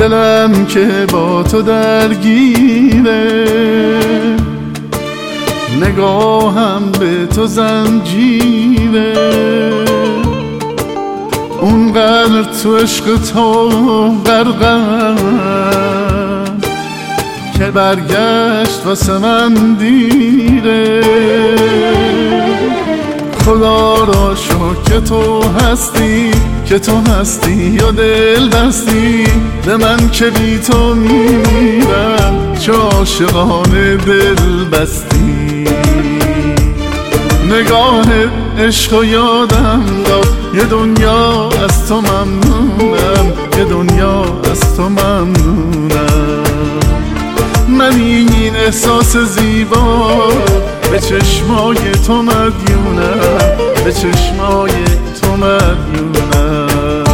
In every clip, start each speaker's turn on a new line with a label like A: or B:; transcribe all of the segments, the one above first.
A: دلم که با تو درگیره، نگاهم به تو زنجیره. اونقدر تو عشق تو غرقم که برگشت واسه من دیره. خدا را شکر که تو هستی، که تو هستی یا دل بستی به من که بی تو میرم، چه عاشقانه دل بستی. نگاهت عشق و یادم داد، یه دنیا از تو ممنونم، یه دنیا از تو ممنونم. من این احساس زیبا به چشمای تو مدیونم، به چشمای تو مدیونم.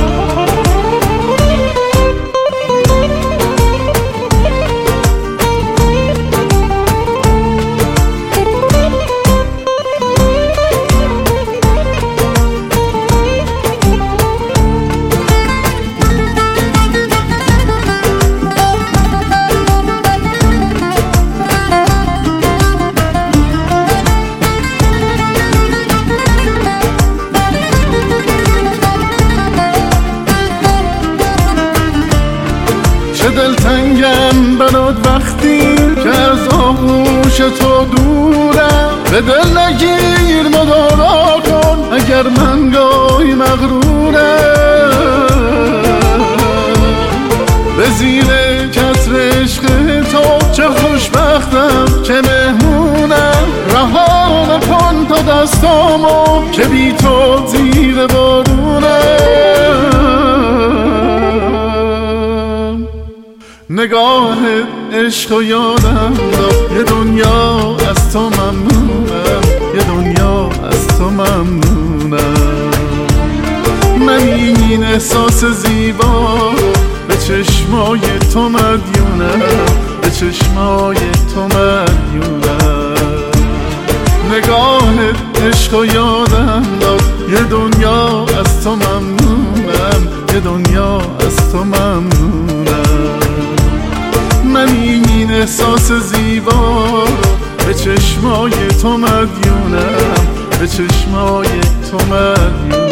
A: دلتنگم برات وقتی که از آغوش تو دورم. به دل نگیر مدارا کن اگر من گاهی مغرورم. به زیر چتر عشق تو چه خوشبختم که مهمونم. رها نکن تا دستامو که بی تو زیر بارونم. نگاهت عشق و یادم داد، یه دنیا از تو ممنونم، یه دنیا از تو ممنونم. من این احساس زیبا به چشمای تو مدیونم، به چشمای تو مدیونم. نگاهت عشق و یادم داد، یه دنیا از تو ممنونم، یه دنیا از تو ممنونم. من این احساس زیبا به چشمای تو مدیونم، به چشمای تو مدیونم.